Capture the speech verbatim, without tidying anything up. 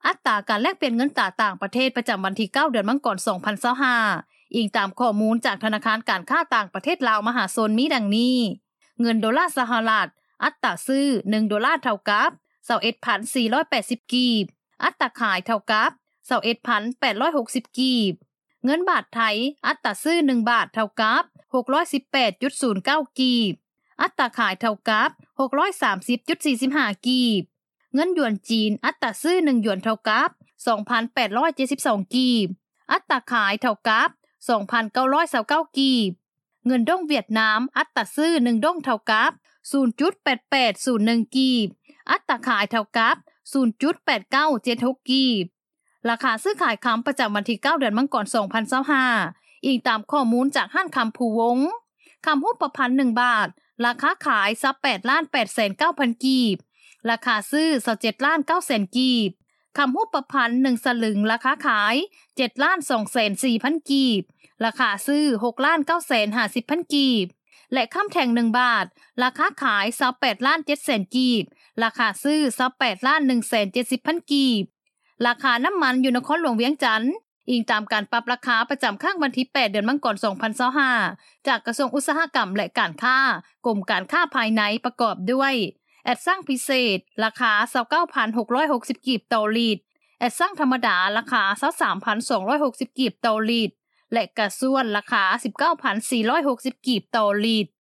อัตราการแลกเปลี่ยนเงินตราต่างประเทศประจำวันที่เก้าเดือนมกราคมสองพันยี่สิบห้าอิงตามข้อมูลจากธนาคารการค้าต่างประเทศลาวมหาชนมีดังนี้เงินดอลลาร์สหรัฐอัตราซื้อหนึ่งดอลลาร์เท่ากับยี่สิบเอ็ดพันสี่ร้อยแปดสิบกีบอัตราขายเท่ากับยี่สิบเอ็ดพันแปดร้อยหกสิบกีบเงินบาทไทยอัตราซื้อหนึ่งบาทเท่ากับ หกร้อยสิบแปดจุดศูนย์เก้า กีบอัตราขายเท่ากับ หกร้อยสามสิบจุดสี่สิบห้า กีบเงินหยวนจีนอัตราซื้อหนึ่งหยวนเท่ากับ สองพันแปดร้อยเจ็ดสิบสอง กีบอัตราขายเท่ากับ สองพันเก้าร้อยยี่สิบเก้า กีบเงินด้งเวียดนามอัตราซื้อหนึ่งด้งเท่ากับ ศูนย์จุดแปดแปดศูนย์หนึ่ง กีบอัตราขายเท่ากับ ศูนย์จุดแปดเก้าเจ็ดหก กีบราคาซื้อขายคำประจำวันที่เก้าเดือนมกราคมสองพันยี่สิบห้าอิงตามข้อมูลจากห้างคำภูวงคำหุ้นประพันธ์หนึ่งบาทราคาขายยี่สิบแปดล้านแปดแสนเก้าพัน กีบราคาซื้อยี่สิบเจ็ดล้านเก้าแสนกีบคำหุ้นประพันธ์หนึ่งสลึงราคาขายเจ็ดล้านสองแสนสี่พัน กีบราคาซื้อหกล้านเก้าแสนห้าสิบพัน กีบและคำแท่งหนึ่งบาทราคาขายยี่สิบแปดล้านเจ็ดแสนกีบราคาซื้อยี่สิบแปดล้านหนึ่งแสนเจ็ดสิบพัน กีบราคาน้ำมันอยู่นครหลวงเวียงจันทน์อิงตามการปรับราคาประจำข้างวันที่แปดเดือนมกราคมสองพันยี่สิบห้าจากกระทรวงอุตสาหกรรมและการค้ากรมการค้าภายในประกอบด้วยแอดสั่งพิเศษราคา ยี่สิบเก้าพันหกร้อยหกสิบ กีบต่อลิตรแอดสั่งธรรมดาราคา ยี่สิบสามพันสองร้อยหกสิบ กีบต่อลิตรและกระส่วนราคา สิบเก้าพันสี่ร้อยหกสิบ กีบต่อลิตร